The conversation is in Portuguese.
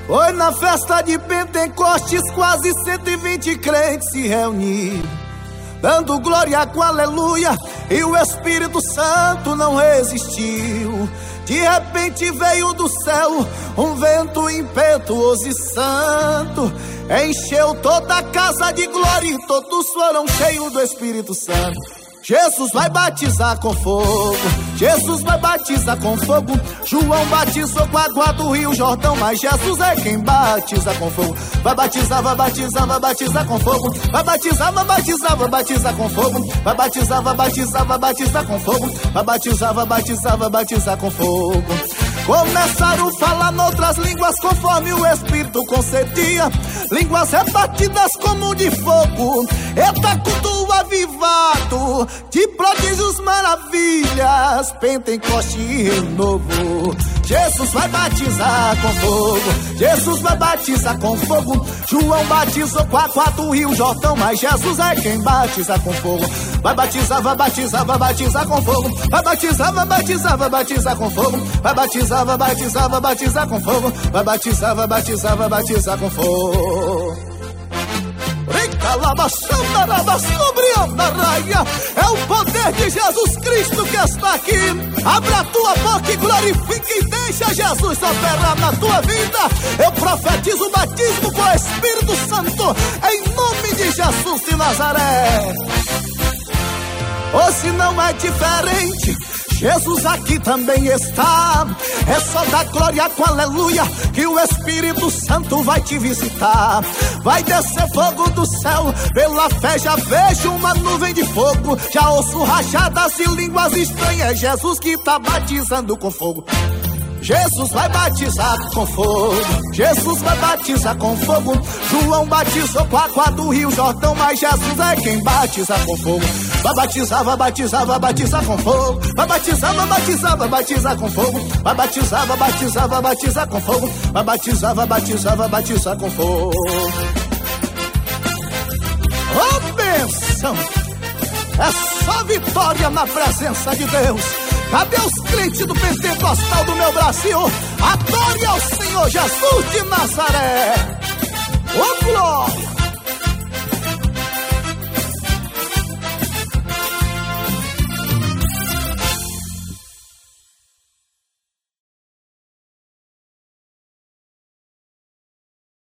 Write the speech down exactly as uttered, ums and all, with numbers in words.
Foi na festa de Pentecostes, quase cento e vinte crentes se reuniram, dando glória com aleluia, e o Espírito Santo não resistiu. De repente veio do céu um vento impetuoso e santo, encheu toda a casa de glória e todos foram cheios do Espírito Santo. Jesus vai batizar com fogo, Jesus vai batizar com fogo. João batizou com a água do Rio Jordão, mas Jesus é quem batiza com fogo. Vai batizar, vai batizar, vai batizar com fogo. Vai batizar, vai batizar, vai batizar com fogo. Vai batizar, vai batizar, vai batizar com fogo. Vai batizar, vai batizar, vai batizar com fogo. Começaram a falar noutras línguas conforme o Espírito concedia, línguas repartidas como de fogo. Eita, culto avivado de prodígios, maravilhas, Pentecoste e renovo. Jesus vai batizar com fogo, Jesus vai batizar com fogo. João batizou com a água do Rio Jordão, mas Jesus é quem batiza com fogo. Vai batizar, vai batizar, vai batizar com fogo. Vai batizar, vai batizar, vai batizar com fogo. Vai batizar, vai batizar, vai batizar com fogo. Vai batizar, vai batizar, vai batizar com fogo. É o poder de Jesus Cristo que está aqui. Abra a tua boca e glorifique e deixa Jesus operar na tua vida. Eu profetizo o batismo com o Espírito Santo em nome de Jesus de Nazaré. Hoje não é diferente, Jesus aqui também está. É só dar glória com aleluia que o Espírito Santo vai te visitar. Vai descer fogo do céu, pela fé já vejo uma nuvem de fogo. Já ouço rajadas e línguas estranhas, é Jesus que tá batizando com fogo. Jesus vai batizar com fogo, Jesus vai batizar com fogo. João batizou com a água do Rio Jordão, mas Jesus é quem batiza com fogo. Vai batizar, vai batizar, vai batizar com fogo. Vai batizar, vai batizar, vai batizar com fogo. Vai batizar, vai batizar, vai batizar com fogo. Vai batizar, vai batizar, vai batizar com fogo. Oh, bênção! É só vitória na presença de Deus. Cadê os crentes do Pentecostal do meu Brasil? Adore ao Senhor Jesus de Nazaré. Ô, glória!